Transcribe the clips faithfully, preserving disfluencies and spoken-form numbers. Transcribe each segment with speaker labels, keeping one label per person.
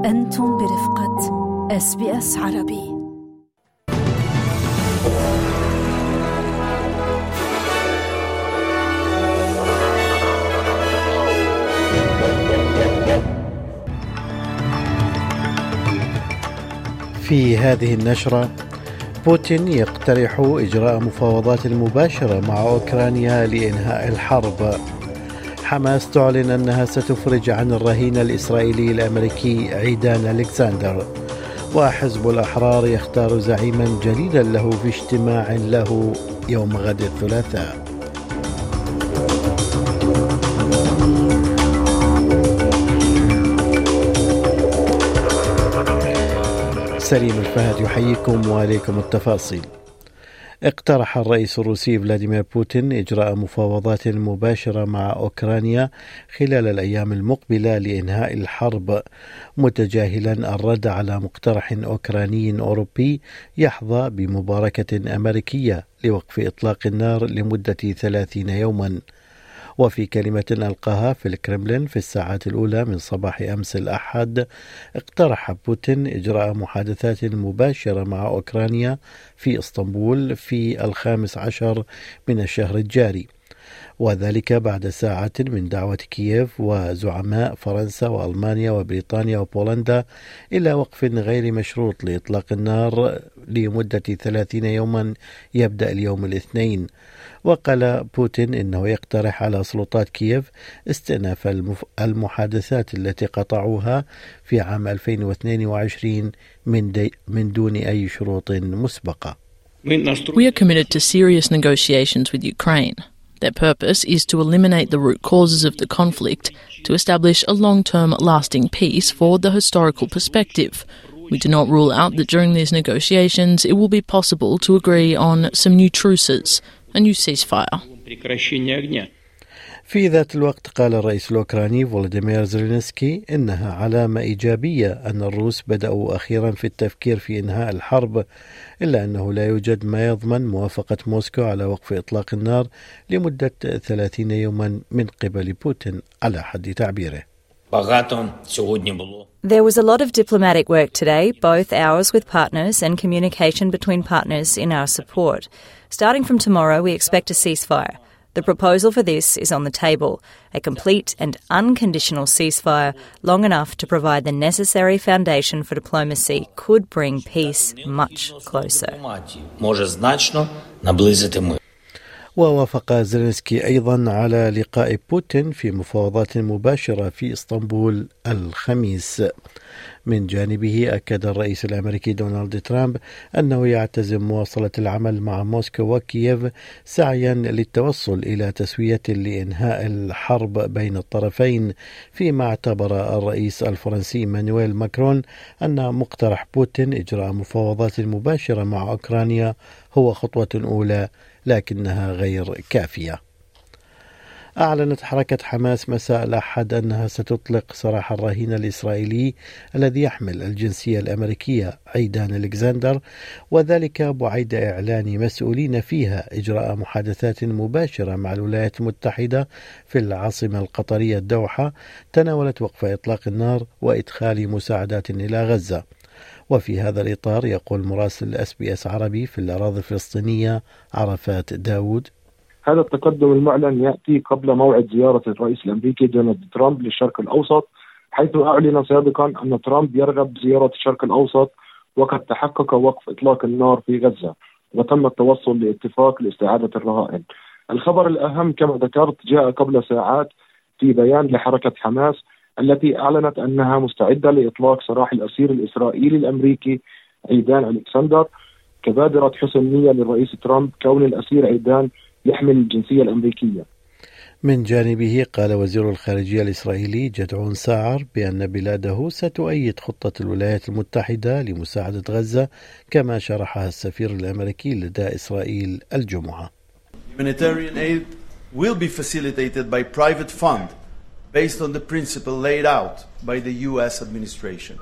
Speaker 1: أنتم برفقة إس بي إس عربي.
Speaker 2: في هذه النشرة، بوتين يقترح إجراء مفاوضات مباشرة مع أوكرانيا لإنهاء الحرب. حماس تعلن أنها ستفرج عن الرهين الإسرائيلي الأمريكي عيدان ألكسندر. وحزب الأحرار يختار زعيما جديدا له في اجتماع له يوم غد الثلاثاء. سليم الفهد يحييكم وعليكم التفاصيل. اقترح الرئيس الروسي فلاديمير بوتين إجراء مفاوضات مباشرة مع أوكرانيا خلال الأيام المقبلة لإنهاء الحرب، متجاهلا الرد على مقترح أوكراني أوروبي يحظى بمباركة أمريكية لوقف إطلاق النار لمدة ثلاثين يوما. وفي كلمة ألقاها في الكرملين في الساعات الأولى من صباح أمس الأحد، اقترح بوتين إجراء محادثات مباشرة مع أوكرانيا في اسطنبول في الخامس عشر من الشهر الجاري، وذلك بعد ساعة من دعوة كييف وزعماء فرنسا وألمانيا وبريطانيا وبولندا إلى وقف غير مشروط لإطلاق النار لمدة ثلاثين يوما يبدأ اليوم الاثنين. وقال بوتين إنه يقترح على سلطات كييف استئناف المحادثات التي قطعوها في عام ألفين واثنين وعشرين من, من دون أي شروط مسبقة.
Speaker 3: We are committed to serious negotiations with Ukraine. Their purpose is to eliminate the root causes of the conflict, to establish a long-term lasting peace for the historical perspective. We do not rule out that during these negotiations it will be possible to agree on some new truces, a new ceasefire.
Speaker 2: في ذات الوقت قال الرئيس الأوكراني فولوديمير زيلينسكي إنها علامة إيجابية أن الروس بدأوا أخيرا في التفكير في إنهاء الحرب، إلا أنه لا يوجد ما يضمن موافقة موسكو على وقف إطلاق النار لمدة ثلاثين يوما من قبل بوتين على حد تعبيره.
Speaker 4: There was a lot of diplomatic work today, both ours with partners and communication between partners in our support. Starting from tomorrow, we expect a ceasefire. The proposal for this is on the table, a complete and unconditional ceasefire long enough to provide the necessary foundation for diplomacy could bring peace much closer.
Speaker 2: ووافق زيلينسكي أيضا على لقاء بوتين في مفاوضات مباشرة في اسطنبول الخميس. من جانبه أكد الرئيس الأمريكي دونالد ترامب أنه يعتزم مواصلة العمل مع موسكو وكييف سعيا للتوصل إلى تسوية لإنهاء الحرب بين الطرفين، فيما اعتبر الرئيس الفرنسي إيمانويل ماكرون أن مقترح بوتين إجراء مفاوضات مباشرة مع أوكرانيا هو خطوة أولى لكنها غير كافية. أعلنت حركة حماس مساء الأحد أنها ستطلق سراح الرهين الإسرائيلي الذي يحمل الجنسية الأمريكية عيدان ألكسندر، وذلك بعد إعلان مسؤولين فيها إجراء محادثات مباشرة مع الولايات المتحدة في العاصمة القطرية الدوحة تناولت وقف إطلاق النار وإدخال مساعدات إلى غزة. وفي هذا الإطار يقول مراسل إس بي إس عربي في الأراضي الفلسطينية عرفات داود:
Speaker 5: هذا التقدم المعلن يأتي قبل موعد زيارة الرئيس الأمريكي دونالد ترامب للشرق الأوسط، حيث أعلن سابقا أن ترامب يرغب بزيارة الشرق الأوسط وقد تحقق وقف إطلاق النار في غزة وتم التوصل لاتفاق لاستعادة الرهائن. الخبر الأهم كما ذكرت جاء قبل ساعات في بيان لحركة حماس التي أعلنت أنها مستعدة لإطلاق سراح الأسير الإسرائيلي الأمريكي عيدان ألكسندر كبادرة حسن نية للرئيس ترامب كون الأسير عيدان يحمل الجنسية الأمريكية.
Speaker 2: من جانبه قال وزير الخارجية الإسرائيلي جدعون ساعر بأن بلاده ستؤيد خطة الولايات المتحدة لمساعدة غزة كما شرحها السفير الأمريكي لدى إسرائيل الجمعة.
Speaker 6: Humanitarian aid will be facilitated by private fund based on the principle laid out by the U S administration.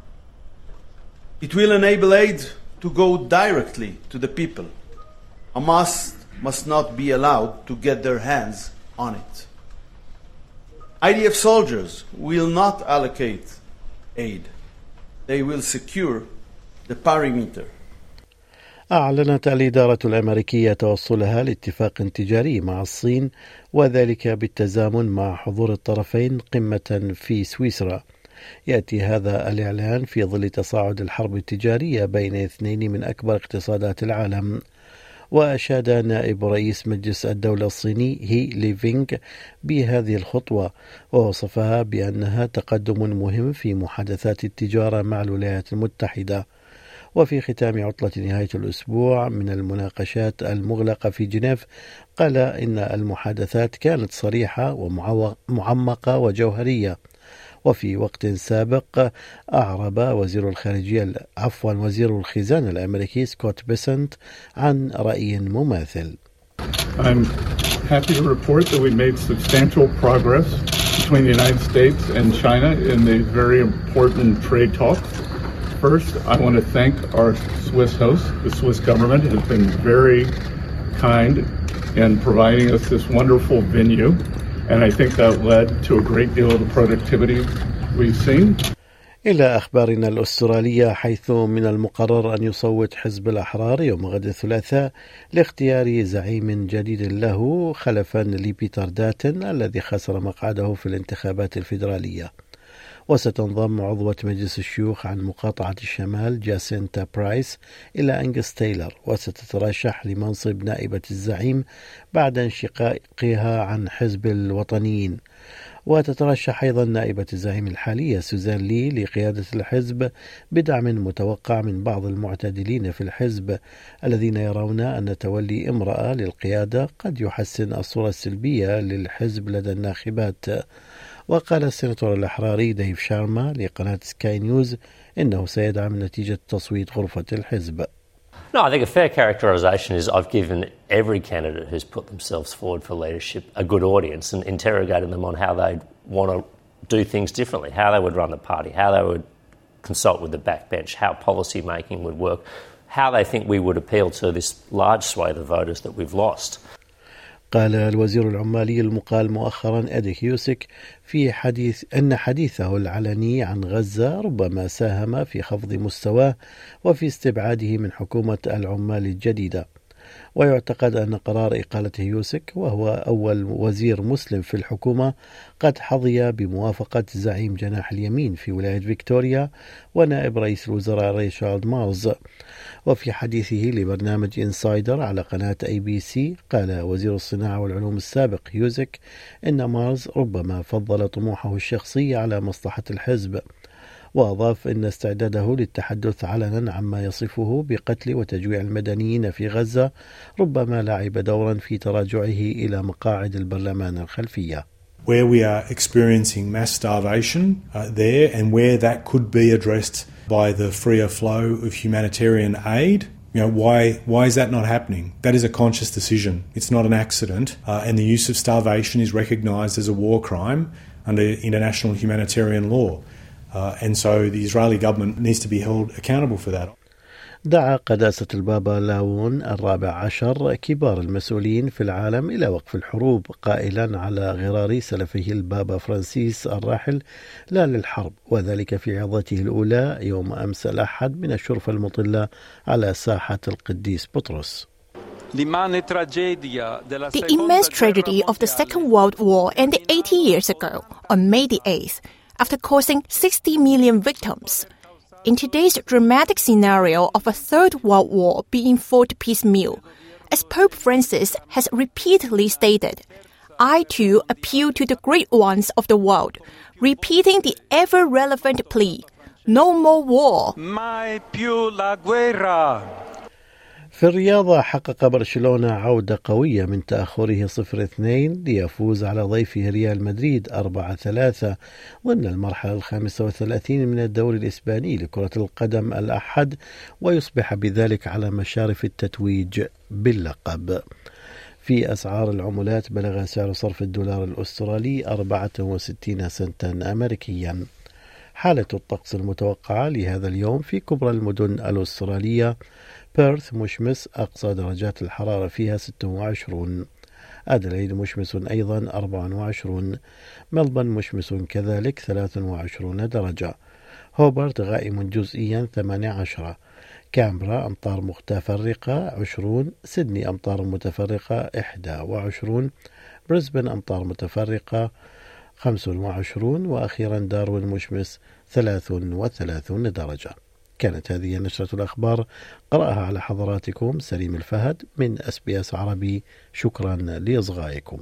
Speaker 6: It will enable aid to go directly to the people. Hamas must not be allowed to get their hands on it. I D F soldiers will not allocate aid. they will secure the perimeter.
Speaker 2: أعلنت الإدارة الأمريكية توصلها لاتفاق تجاري مع الصين، وذلك بالتزامن مع حضور الطرفين قمة في سويسرا. يأتي هذا الإعلان في ظل تصاعد الحرب التجارية بين اثنين من أكبر اقتصادات العالم. وأشاد نائب رئيس مجلس الدولة الصيني هي ليفينغ بهذه الخطوة، ووصفها بأنها تقدم مهم في محادثات التجارة مع الولايات المتحدة. وفي ختام عطلة نهاية الأسبوع من المناقشات المغلقة في جنيف، قال إن المحادثات كانت صريحة ومعمقة وجوهرية. وفي وقت سابق أعرب وزير الخارجية عفوا وزير الخزانة الأمريكي سكوت بيسنت عن رأي مماثل.
Speaker 7: I'm happy to report that we made substantial progress between the United States and China in the very important trade talks. First, I want to thank our Swiss host. The Swiss government has been very kind in providing us this wonderful venue, and I think that led to a great deal of the productivity we've seen.
Speaker 2: إلى أخبارنا الأسترالية، حيث من المقرر أن يصوت حزب الأحرار يوم غد الثلاثاء لاختيار زعيم جديد له خلفا لبيتر داتن الذي خسر مقعده في الانتخابات الفيدرالية. وستنضم عضوة مجلس الشيوخ عن مقاطعة الشمال جاسينتا برايس إلى أنجس تايلر، وستترشح لمنصب نائبة الزعيم بعد انشقاقها عن حزب الوطنيين. وتترشح أيضا نائبة الزعيم الحالية سوزان لي لقيادة الحزب بدعم متوقع من بعض المعتدلين في الحزب الذين يرون أن تولي امرأة للقيادة قد يحسن الصورة السلبية للحزب لدى الناخبات. وقال السيناتور الأحراري ديف شارما لقناة سكاي نيوز إنه سيدعم نتيجة تصويت غرفة الحزب.
Speaker 8: No, I think a fair characterisation is I've given every candidate who's put themselves forward for leadership a good audience and interrogated them on how they'd want to do things differently, how they would run the party, how they would consult with the backbench, how policy making would work, how they think we would appeal to this large swathe of voters that we've lost.
Speaker 2: قال الوزير العمالي المقال مؤخرا أدي هيوسك في حديث أن حديثه العلني عن غزة ربما ساهم في خفض مستواه وفي استبعاده من حكومة العمال الجديدة. ويعتقد أن قرار إقالة هيوسك، وهو أول وزير مسلم في الحكومة، قد حظي بموافقة زعيم جناح اليمين في ولاية فيكتوريا ونائب رئيس الوزراء ريشارد مارز. وفي حديثه لبرنامج إنسايدر على قناة أي بي سي، قال وزير الصناعة والعلوم السابق هيوسك إن مارز ربما فضل طموحه الشخصي على مصلحة الحزب. وأضاف أن استعداده للتحدث علنا عما يصفه بقتل وتجويع المدنيين في غزة ربما لعب دورا في تراجعه إلى مقاعد البرلمان الخلفية.
Speaker 9: Where we are experiencing mass starvation uh, there, and where that could be addressed by the freer flow of humanitarian aid, you know, why why is that not happening? That is a conscious decision. It's not an accident, uh, and the use of starvation is recognised as a war crime under international humanitarian law. Uh, and so the Israeli government needs to be held accountable for that.
Speaker 2: دعا قداسة البابا لاون الرابع عشر كبار المسؤولين في العالم إلى وقف الحروب، قائلا على غرار سلفه البابا فرانسيس الراحل لا للحرب، وذلك في عظته الأولى يوم أمس الأحد من الشرفة المطلة على ساحة القديس بطرس.
Speaker 10: The immense tragedy of the Second World War ended eighty years ago on May the eighth, after causing sixty million victims. In today's dramatic scenario of a Third World War being fought piecemeal, as Pope Francis has repeatedly stated, I too appeal to the great ones of the world, repeating the ever-relevant plea, no more war.
Speaker 11: Mai più la guerra.
Speaker 2: في الرياضة، حقق برشلونة عودة قوية من تأخره صفر اثنين ليفوز على ضيفه ريال مدريد أربعة ثلاثة ضمن المرحلة الخامسة والثلاثين من الدوري الإسباني لكرة القدم الأحد، ويصبح بذلك على مشارف التتويج باللقب. في أسعار العملات، بلغ سعر صرف الدولار الأسترالي أربعة وستين سنتا أمريكيا. حالة الطقس المتوقعة لهذا اليوم في كبرى المدن الأسترالية: بيرث مشمس، أقصى درجات الحرارة فيها ستة وعشرين. أدليد مشمس أيضا أربعة وعشرين. ملبن مشمس كذلك ثلاثة وعشرين درجة. هوبرت غائم جزئيا ثمانية عشر، كامبرا أمطار متفرقة عشرون، سيدني أمطار متفرقة إحدى وعشرون، بريسبن أمطار متفرقة خمس وعشرون، وأخيرا داروين مشمس ثلاث وثلاثون درجة. كانت هذه نشرة الأخبار قرأها على حضراتكم سليم الفهد من أس بي أس عربي. شكرا لإصغائكم.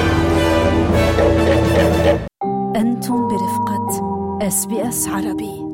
Speaker 1: أنتم برفقة أس بي أس عربي.